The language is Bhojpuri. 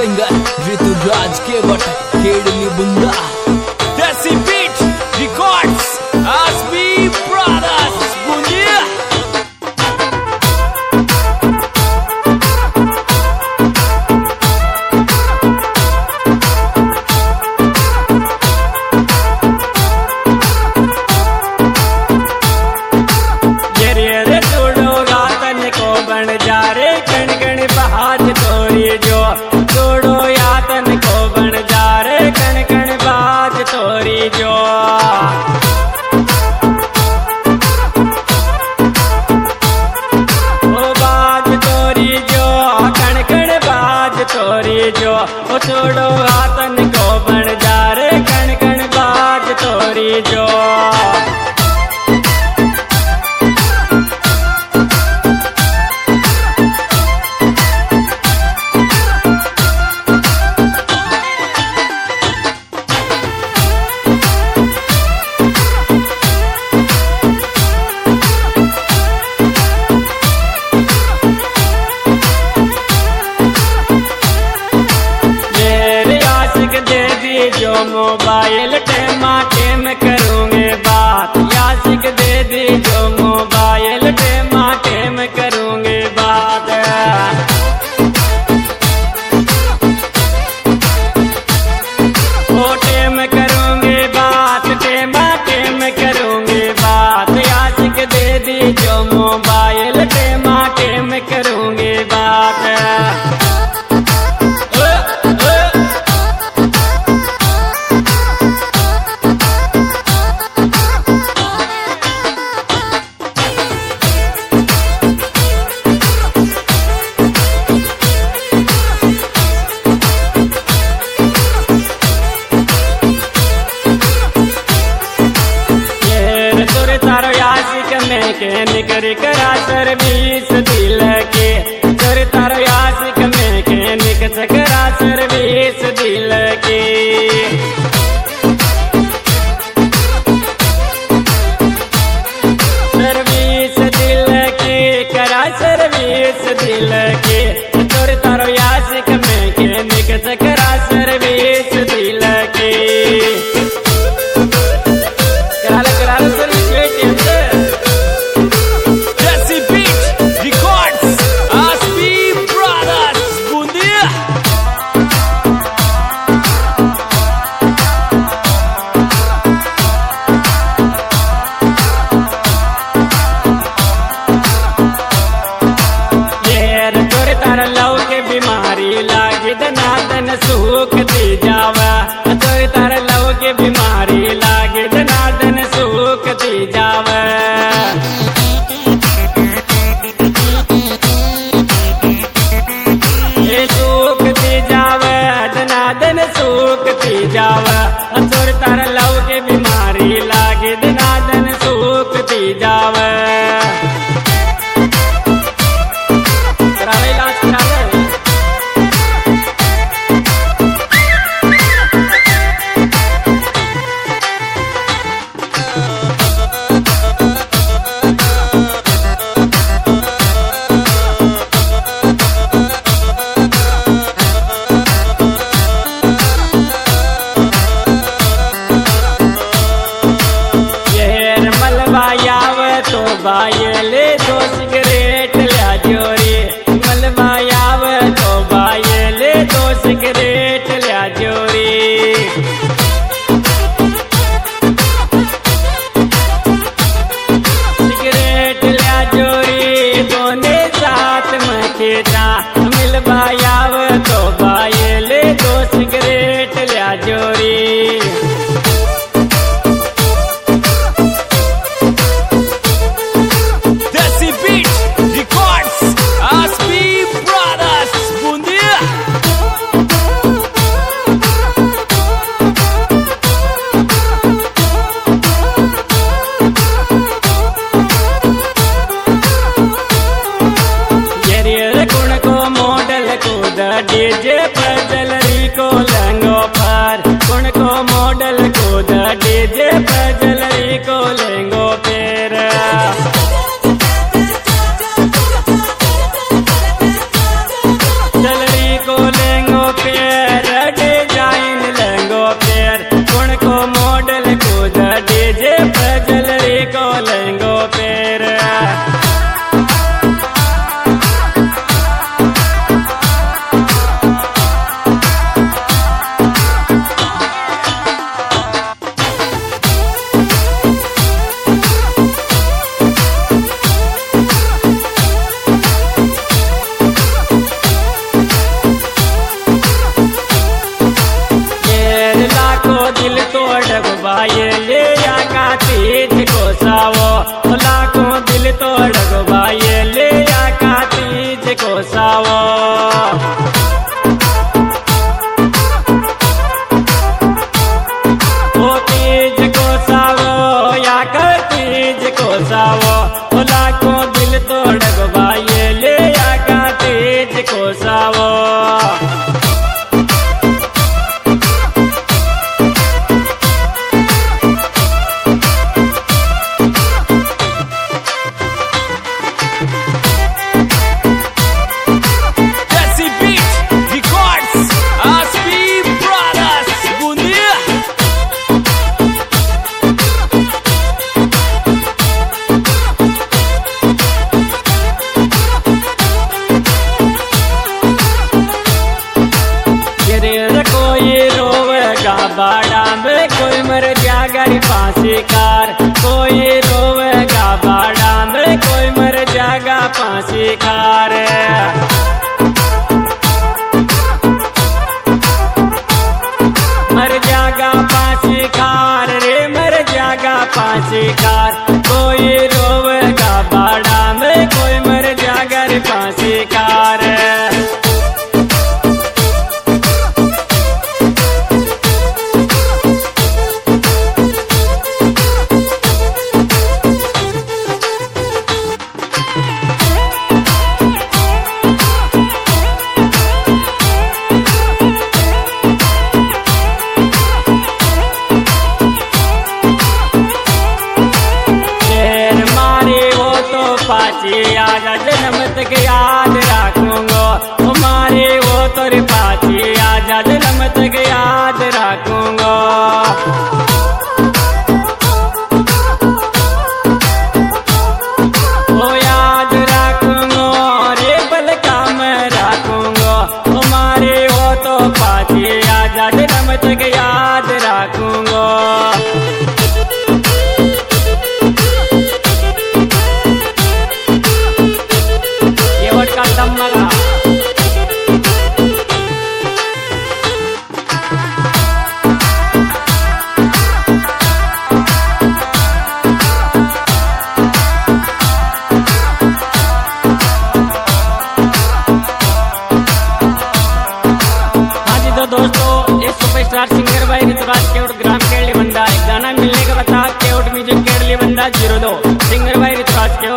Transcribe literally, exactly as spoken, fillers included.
सिंगर ऋतुराज के वट केडली बुंदा देसी बीट रिकॉर्ड्स आसबी ब्रदर्स बुंदिया जो ओ छोड़ो आतन को बन जा रे कण कण बाज तोरी जो जो मोबाइल टेमा टेम करूँगे बात यासिक दे दी जो मोबाइल टेमा टेम करूँगे बात ओ टेम करूँगे बात टेमा टेम करूँगे बात यासिक दे दी जो मोबाइल टेमा टेम करूँगे बात मैकेनिक करा सर्विस दिल के सर तार यासिक मैकेनिक करा सर्विस दिल के सर्विस दिल के करा सर्विस दिल के सर तार यासिक मैकेनिक करा सर्विस दिल के करा करा सर्विस बीमारी लागी दनादन सुख दी जावा तो तार लव के बीमारी लागी दनादन सुख दी जावा ये सुख दी जावा दनादन सुख दी जावा तो तार लव के बीमारी लागी दनादन सुख दी जावा करावे इलाज करावे तो बायले दो सिगरेट लिया जोरी मलबायाव तो बायले दो सिगरेट लिया जोरी सिगरेट लिया जोरी दोने साथ में खेता मिलबायाव तो बायले दो सिगरेट लिया जोरी डीजे पर जलरी को लेंगो पर कुण को मॉडल को डीजे पर जलरी को लेंगो पेर जलरी को लेंगो पेर कार। कोई रोवेगा बाड़ा में, कोई मर जाएगा फांसी खार। मर जाएगा फांसी खार रे, मर जाएगा फांसी खार। कोई रोवेगा बाड़ा में, कोई मर जाएगा रे फांसी खार। आजा जन्म तक याद रखूंगा तुम्हारे, वो तोरे पाछी आजा जन्म तक याद रखूंगा। वो याद रखूंगा रे बल काम रखूंगा तुम्हारे, वो तो पाछी आजा जन्म तक याद रखूंगा। दोस्तों इस सुपरस्टार सिंगर भाई ऋतुराज केवट ग्राम केरली बंदा, गाना मिलने का बता केवट म्यूजिक केरली बंदा जीरो दो सिंगर भाई ऋतुराज केवट।